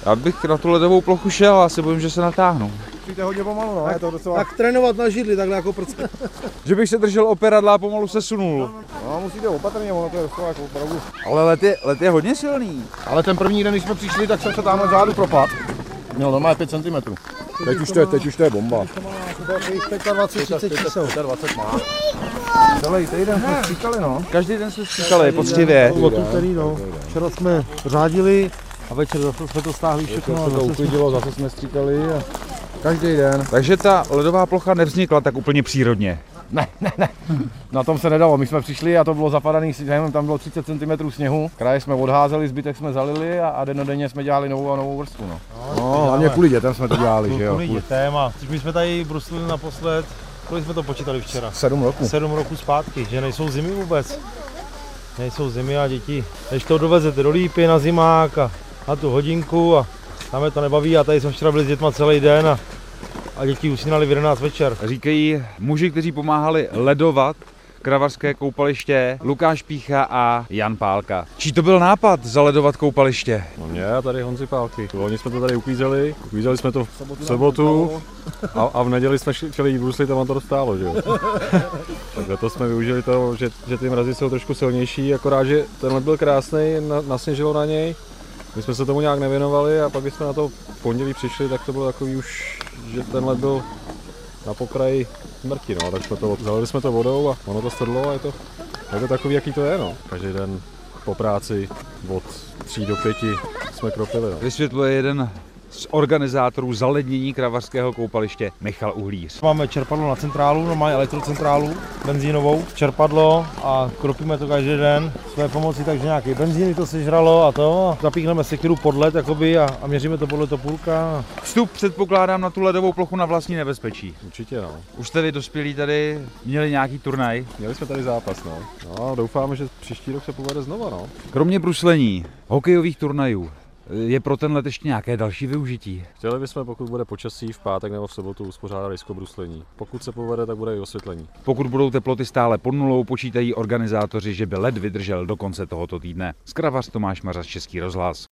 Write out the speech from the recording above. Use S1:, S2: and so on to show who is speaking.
S1: Já bych na tu ledovou plochu šel, ale se bojím, že se natáhnu.
S2: Musíte hodně pomalu, no, je to docela...
S3: Tak trénovat na židli, takhle jako prcka.
S1: Že bych se držel operadla a pomalu se sunul.
S2: No, musíte opatrně, ono to je docela jako opravdu.
S1: Ale let je hodně silný.
S2: Ale ten první den, když jsme přišli, tak jsem se tamhle zádu propad. Měl normálně 5 cm. Teď už to je bomba.
S3: 25-30
S2: má. Celý týden jsme stříkali, no.
S1: Každý den jsme stříkali, poctivě.
S3: Včera jsme řádili a večer zase jsme to stáhli všechno.
S2: Se to uklidilo, zase jsme stříkali a každý den.
S1: Takže ta ledová plocha nevznikla tak úplně přírodně.
S2: Ne. Na tom se nedalo. My jsme přišli a to bylo zapadaný sněhem, tam bylo 30 cm sněhu. Kraje jsme odházeli, zbytek jsme zalili a dennodenně jsme dělali novou a novou vrstvu. No, hlavně kvůli dětem jsme to dělali, že jo.
S3: Kvůli dětem a my jsme tady bruslili naposled, kolik jsme to počítali včera?
S2: 7 roků.
S3: 7 roků zpátky, že nejsou zimy vůbec. Nejsou zimy a děti, když to dovezete do Lípy na zimák a na tu hodinku a tam je to nebaví a tady jsme včera byli s dětma celý den a děti usínali v 11 večer.
S1: Říkají muži, kteří pomáhali ledovat Kravarské koupaliště, Lukáš Pícha a Jan Pálka. Čí to byl nápad zaledovat koupaliště?
S4: No mě a tady Honzi Pálky. Oni jsme to tady uklízeli jsme to v sobotu a v neděli jsme chtěli jít bruslit a vám to dostálo, že jo. Takže to jsme využili to, že ty mrazy jsou trošku silnější, akorát, že ten led byl krásný, nasněžilo na něj. My jsme se tomu nějak nevěnovali a pak, když jsme na to v pondělí přišli, tak to bylo takový už, že ten led byl na pokraji smrti, no, tak zalili jsme to vodou a ono to strhlo a je to takový, jaký to je, no. Každý den po práci od 3 do 5 jsme kropili, no.
S1: Vysvětluje jeden z organizátorů zalednění Kravarského koupaliště Michal Uhlíř.
S3: Máme čerpadlo na centrálu, normálně elektrocentrálu, benzínovou, čerpadlo a kropíme to každý den své pomocí, takže nějaký benzín to sežralo a to. Zapíchneme sekiru pod led jakoby, a měříme to podle topůlka.
S1: Vstup předpokládám na tu ledovou plochu na vlastní nebezpečí.
S4: Určitě, no.
S1: Už jste vy dospělí tady měli nějaký turnaj?
S4: Měli jsme tady zápas, no. No, doufáme, že příští rok se povede znova, no.
S1: Kromě bruslení, hokejových turnajů, je pro ten let ještě nějaké další využití?
S4: Chtěli bychom, pokud bude počasí, v pátek nebo v sobotu uspořádat diskobruslení. Pokud se povede, tak bude i osvětlení.
S1: Pokud budou teploty stále pod nulou, počítají organizátoři, že by led vydržel do konce tohoto týdne. Z Kravař Tomáš Mařas, Český rozhlas.